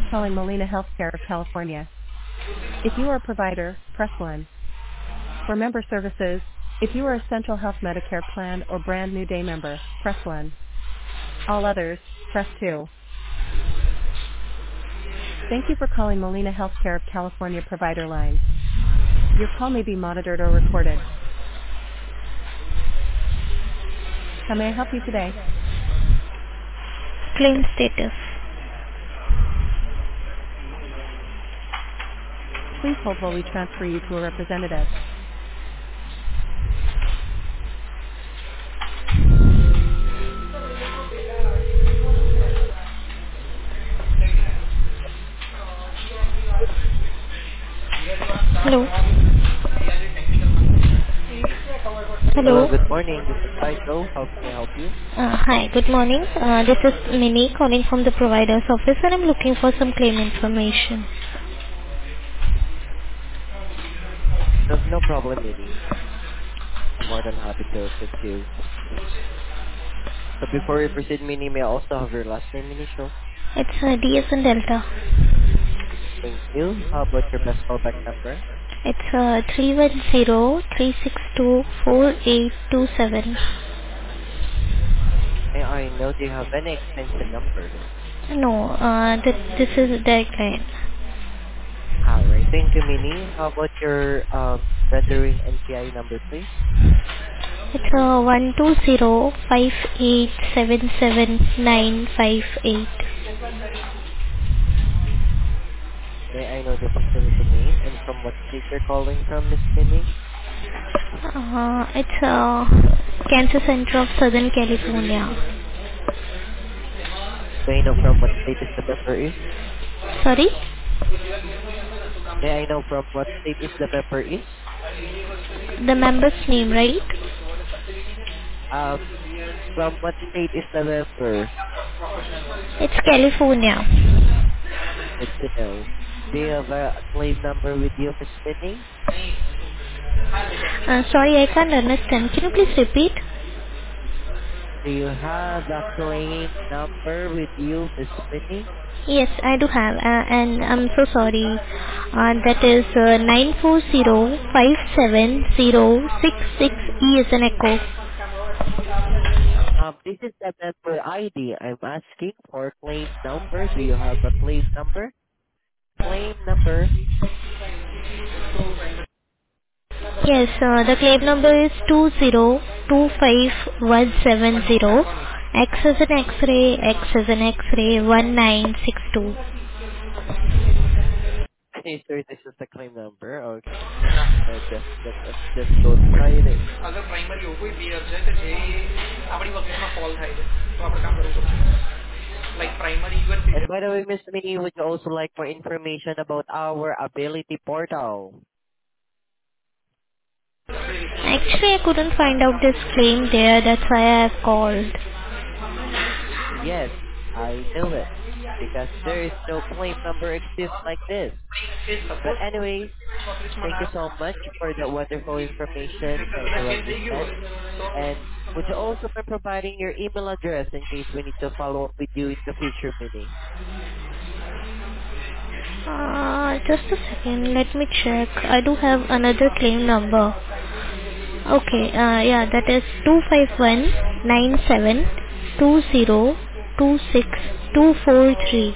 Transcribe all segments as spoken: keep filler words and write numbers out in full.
calling Molina Healthcare of California. If you are a provider, press one. For member services, if you are a Central Health Medicare plan or brand new day member, press one. All others, press two. Thank you for calling Molina Healthcare of California provider line. Your call may be monitored or recorded. How may I help you today? Claim status. Please hold while we transfer you to a representative. Hello. Hello, Hello. good morning. This is Aiko. How can I help you? Uh, hi, good morning. Uh, this is Minnie calling from the provider's office and I'm looking for some claim information. No, no problem, Minnie. I'm more than happy to assist you. So before we proceed, Minnie, may I also have your last name initial? It's uh, D S and Delta. Thank you. How about your best callback number? It's uh, three one zero three six two four eight two seven. May I know, do you have any extension number? No, uh, th- this is direct line. Alright, thank you, Minnie. How about your um rendering N P I number, please? It's uh, one two zero five eight seven seven nine five eight. May I know the facility name and from what state you're calling from, Miss Minnie? Uh, it's uh, Cancer Center of Southern California. May I know from what state is the member is? Sorry? May I know from what state is the member is? The member's name, right? Um, from what state is the member? It's California. Good to know. Do you have a claim number with you, Miss Minnie? Uh, sorry, I can't understand. Can you please repeat? Do you have a claim number with you, Miss Minnie? Yes, I do have, uh, and I'm so sorry. Uh, that is uh, nine four zero five seven zero six six E as an echo. Um, this is the member I D. I'm asking for claim number. Do you have a claim number? Claim number. Yes, uh, the claim number is two zero two five one seven zero. X as an X-ray, X as an X-ray, one nine six two. Okay, sir, this is the claim number. Okay. Uh, just let us just go inside it. अगर primary हो कोई pair છે કે જે આપણી વખતમાં fall થાય છે તો આપણે કામ કરવું પડશે like primary even And pair. by the way, Miss Minnie, would you also like more information about our ability portal? Actually, I couldn't find out this claim there. That's why I have called. Yes, I know it. Because there is no claim number exists like this. But suppose anyways, ઓફિસમાં thank ના you so much for the wonderful information. I કદાચ do change થઈ ગયું understand. હોય તો And would you also be providing your email address in case we need to follow up with you in the future, Minnie? Uh, just a second. Let me check. I do have another claim number. Okay. Uh, yeah, that is two five one nine seven two zero two six two four three.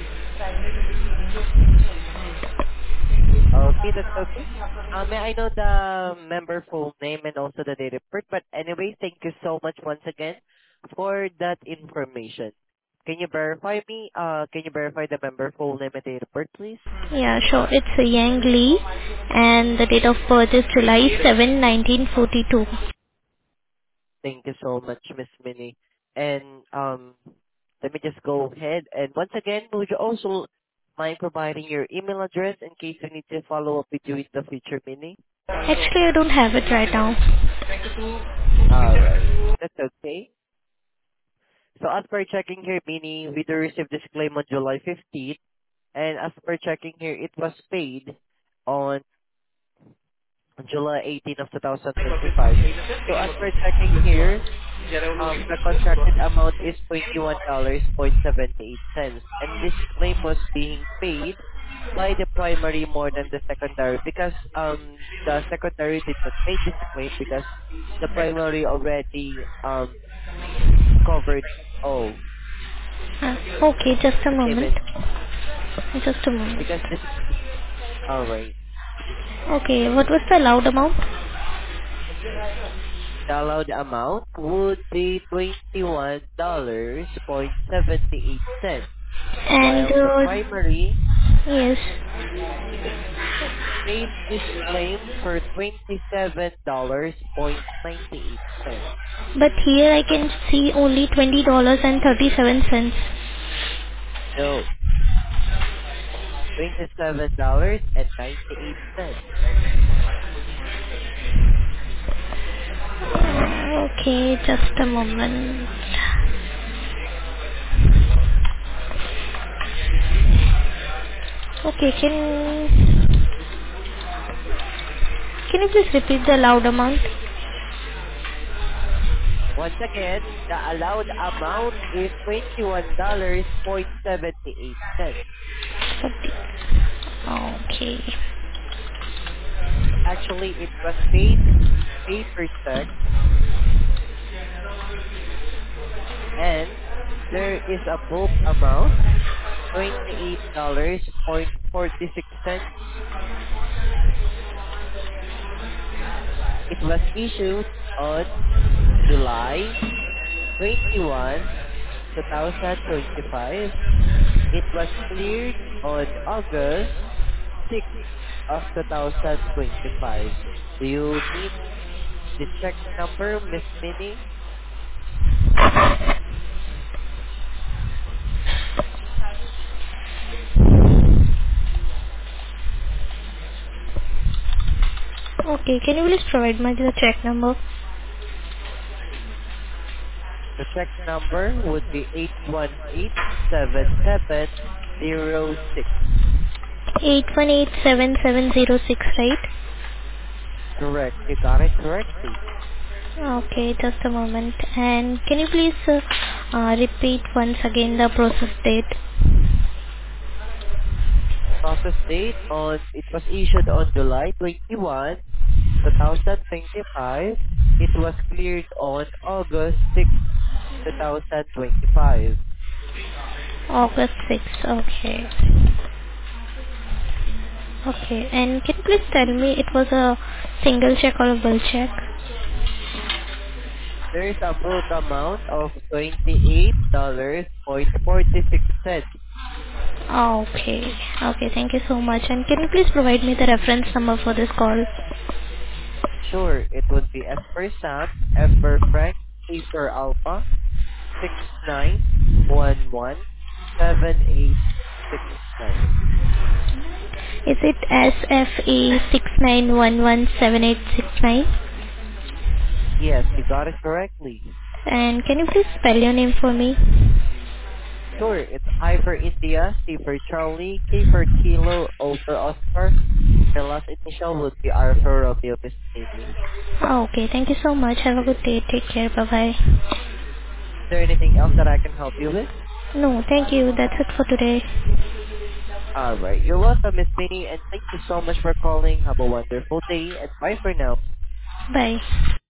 Okay, that's okay. Uh, may I know the member full name and also the date of birth? But anyway, thank you so much once again for that information. Can you verify me? Uh, can you verify the member full name and date of birth, please? Yeah, sure. It's a Yang Lee, and the date of birth is July seventh, nineteen forty-two. Thank you so much, Miss Minnie. And um, let me just go ahead. And once again, would you also mind providing your email address in case we need to follow up with you in the future, Minnie? Actually, I don't have it right now. All right. That's okay. So as per checking here, Minnie, we do receive this claim on July fifteenth. And as per checking here, it was paid on July eighteenth of twenty twenty-five. So as per checking here, Yeah, they will look Um, into the it. Go contracted ahead. amount is twenty-one dollars and seventy-eight cents, and this claim was being paid by the primary more than the secondary because um the secondary did not pay this claim because the primary already um covered all Uh, okay, just a the moment. payment Just a moment. because this all right. Okay, what was the allowed amount? The allowed amount would be twenty-one dollars and seventy-eight cents, And while the uh, primary yes, paid this claim for twenty-seven dollars and ninety-eight cents. but here I can see only twenty dollars and thirty-seven cents. No, twenty-seven dollars and ninety-eight cents. Okay, just a moment. Okay, can can you please repeat the allowed amount? Once again, the allowed amount is twenty-one dollars and seventy-eight cents. thirty. Okay. Actually, it was paid paper check, and there is a bulk amount, twenty-eight dollars and forty-six cents. It was issued on July twenty-first, twenty twenty-five. It was cleared on August sixth of twenty twenty-five. Do you need the check number, Miss Minnie? Okay, can you please provide me the check number? The check number would be eight one eight seven seven zero six. eight one eight seven seven zero six, right? Correct. You got it correctly. Okay, just a moment. And can you please uh, uh, repeat once again the process date? Process date on it was issued on July twenty-first, twenty twenty-five. It was cleared on August sixth, twenty twenty-five. August sixth. Okay. Okay. And can you please tell me it was a single check or a bill check? There is a bulk amount of twenty-eight dollars and forty-six cents. Okay. Okay. Thank you so much. And can you please provide me the reference number for this call? Sure, it would be S for Sam, F for Frank, A for Alpha, six nine one one seven eight six nine. Is it S F A six nine one one seven eight six nine? Yes, you got it correctly. And can you please spell your name for me? Sure, it's I for India, C for Charlie, K for Kilo, O for Oscar. The last initial would be R for Romeo, Miss Amy. Okay. Thank you so much. Have a good day. Take care. Bye bye. Is there anything else that I can help you with? No, thank you. That's it for today. Alright, you're welcome, Miss Minnie, and thank you so much for calling. Have a wonderful day, and bye for now. Bye.